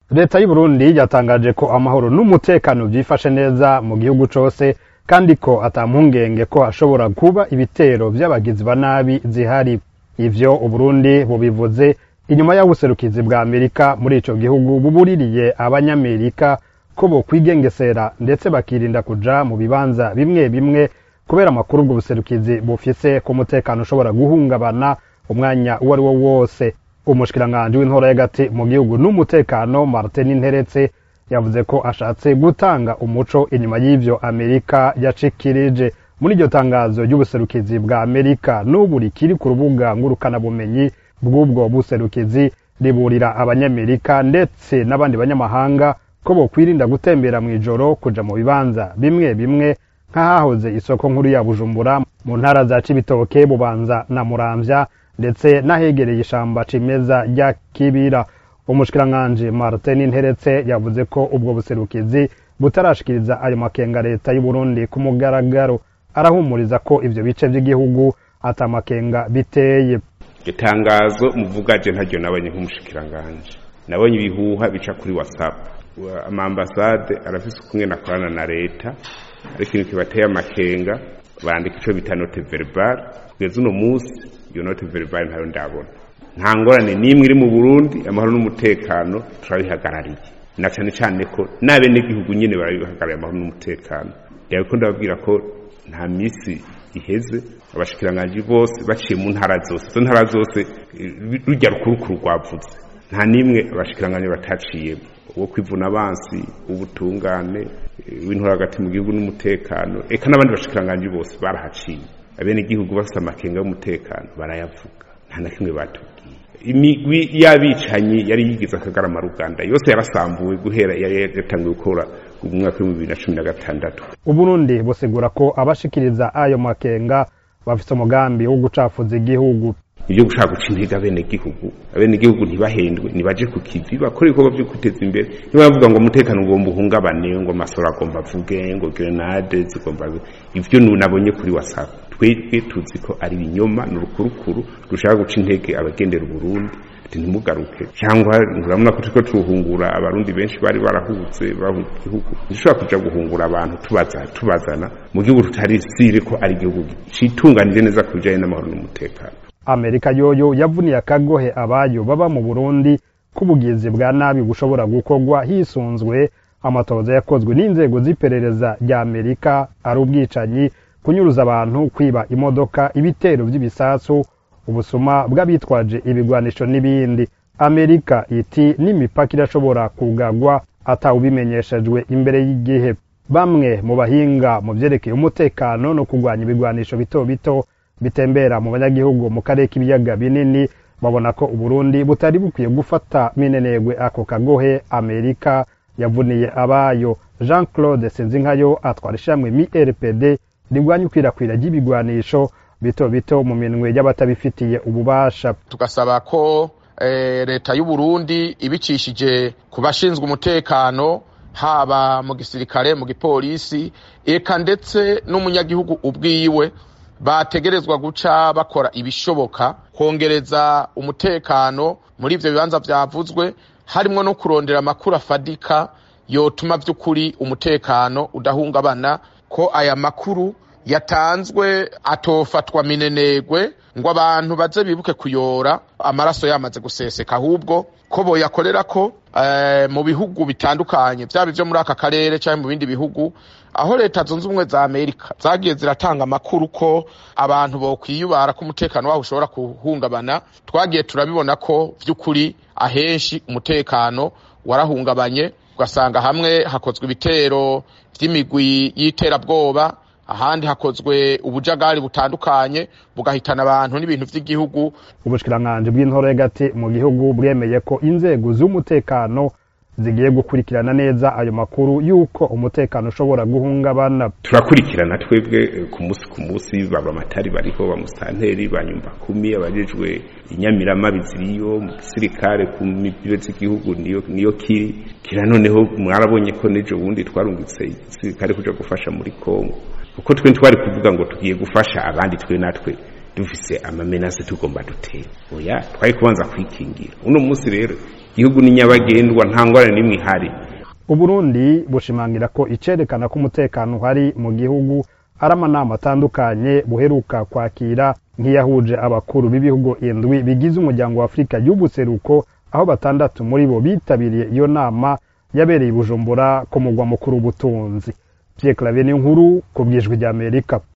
Leta y'u Burundi yatangaje ko amahoro n'umutekano byifashe neza mu gihugu cose kandi ko atampungenge ko ashobora kuba ibitero by'abagizi ba nabi zihari. Ivyo Uburundi bubivuze inyuma y'ubuserukizi bwa Amerika muri ico gihugu bubuririye abanyamerika ko bo kwigengesera ndetse bakirinda kuja mu bibanza bimwe bimwe kubera amakuru ubwo buserukizi bufise ko umutekano ushobora guhungabana umwanya uwo ari wo wose. Umushikiranganje w'intora y'agati mu gihugu n'umutekano Martin Nteretse yavuze ko ashatse gutanga umuco inyuma y'ivyo Amerika yacikirije. Muri iryo tangazo ry'ubuserukizi bwa Amerika n'ubu rikiri ku rubuga ngurukana bumenyi bw'ubwo buserukizi riburira abanyamerika ndetse n'abandi banyamahanga ko bo kwirinda gutembera mw'ijoro kuja mu bibanza bimwe bimwe nk'ahahoze isoko nkuru ya Bujumbura mu ntara za Cibitoke, Bubanza na Muramvya ndetse n'ahegereye ishamba cimeza rya Kibira. Umushikiranganje Martin Nteretse yavuze ko ubwo buserukizi butarashikiriza ayo makenga leta y'u Burundi ku mugaragaro. Arahumuriza ko ivyo bice by'igihugu atamakenga biteye. Itangazo muvugaje ntaryo nabonye nk'umushikiranganje, nabonye ibihuha bica kuri WhatsApp. Amambasade arafise ukumwe nakorana na leta ariko ikintu kibateye amakenga bandika ico bita note verbal. Kugeza uno musi iyo note verbal ntayo ndabona. Nta ngorane n'imwe iri mu Burundi, amahoro n'umutekano turabihagarariye, na cyane cyane ko n'abenegihugu nyene barabihagarariye amahoro n'umutekano. Yako ndababwira ko nta misi iheze abashikiranganje bose baciye mu ntara zose, zo ntara zose rujya rukurukuru rwavuze, nta nimwe abashikiranganje bataciye uwo kwivuna abansi, ubutungane, w'intora hagati mu gihugu n'umutekano, eka n'abandi bashikiranganje bose barahaciye. Abenegihugu bafite amakenga y'umutekano barayavuga, nta na kimwe batubwiye. Imigwi y'abicanyi yari yigize akagarama Ruganda yose yarasambuwe guhera yatangiye gukora mu mwaka wa 2016. Uburundi busigura ko abashikiriza ayo makenga bafite umugambi wo gucafuza igihugu. Ibyo gushaka guca intege abenegihugu ntibahendwe, nibaje ku kivi bakora ibikorwa byo kwiteza imbere. Niba bavuga ngo umutekano ugomba uhungabane, ngo amasoro agomba avuge, ngo grenade zigomba, ivyo nabonye kuri WhatsApp. Twebwe tuzi ko ari binyoma n'urukurukuru rushaka guca intege abagendera Burundi ati ntimugaruke, cyangwa urabona ko turiko turuhungura abarundi benshi bari barahutse bahunga igihugu. Dushobora kuja guhungura abantu tubazana mu gihugu tutari sire ko ari igihugu citunganije neza kujanye n'amahoro n'umutekano. Amerika yoyo yavuniye akagohe abayo baba mu Burundi kubugizi bwa nabi bushobora gukorwa hisunzwe amatoza yakozwe n'inzego z'iperereza rya Amerika ari ubwicanyi, kunyuruza abantu, kwiba imodoka, ibitero by'ibisasu, ubusuma bw'abitwaje ibigwanisho n'ibindi. Amerika iti n'imipaka irashobora kugagwa atawubimenyeshejwe imbere y'igihe. Bamwe mu bahinga mu vyerekeye umutekano no kugwanya ibigwanisho bito bito bitembera mu banyagihugu mu karere k'ibiyaga binini babona ko Uburundi butari bukwiye gufata minenegwe ako kagohe Amerika yavuniye abayo. Jean-Claude Sinzinkayo atwara ishamwe MIRPD rigwanya ikwirakwira ry'ibigwanisho bito bito mu minwe y'abatabifitiye ububasha. Tugasaba ko leta y'u Burundi ibicishije kubashinzwe umutekano haba mu gisirikare, mu gipolisi, eka ndetse n'umunyagihugu ubwiwe bategerezwa guca bakora ibishoboka kongereza umutekano muri ivyo bibanza vyavuzwe, harimo no kurondera amakuru afadika yotuma vy'ukuri umutekano udahungabana, ko aya makuru yatanzwe atofatwa minenegwe ngo abantu baze bibuke kuyora amaraso yamaze guseseka, ahubwo ko boyakorera ko mu bihugu bitandukanye byaba byo muri aka karere cyangwa mu bindi bihugu aho leta zunze ubumwe za Amerika zagiye ziratanga amakuru ko abantu bo kwiyubara ko umutekano wabo ushobora kuhungabana. Twagiye turabibona ko vy'ukuri ahenshi umutekano warahungabanye, ugasanga hamwe hakozwe ibitero vy'imigwi y'iterabwoba, ahandi hakozwe ubujagari butandukanye bugahitana abantu n'ibintu vy'igihugu. Ubushikiranganje bw'intora y'agati mu gihugu bwemeye ko inzego z'umutekano zigiye gukurikirana neza ayo makuru yuko umutekano ushobora guhungabana. Turakurikirana twebwe ku musi baba amatari bariho, ba mustanteri, banyumba kumi, abajejwe inyamirama biziriyo mu gisirikare ku mibibe z'igihugu niyo kira noneho mwarabonye ko nejo bundi twarungitse igisirikare kuja gufasha muri Kongo, kuko twe twari kuvuga ngo tugiye gufasha abandi twe natwe dufise amamenase tugomba dutera. Oya, twari kubanza kwikingira. Uno musi rero igihugu ni nyabagendwa nta ngorane n'imwe ihari. Uburundi bushimangira ko icerekana ko umutekano uhari mu gihugu ari amanama atandukanye buheruka kwakira nk'iyahuje abakuru b'ibihugu 7 bigize umuryango wa Afrika y'ubuseruko, aho 6 muri bo bitabiriye iyo nama yabereye i Bujumbura ku mugwa mukuru w'ubutunzi. Pierre Claver Niyonkuru ku bw'Ijwi ry'Amerika.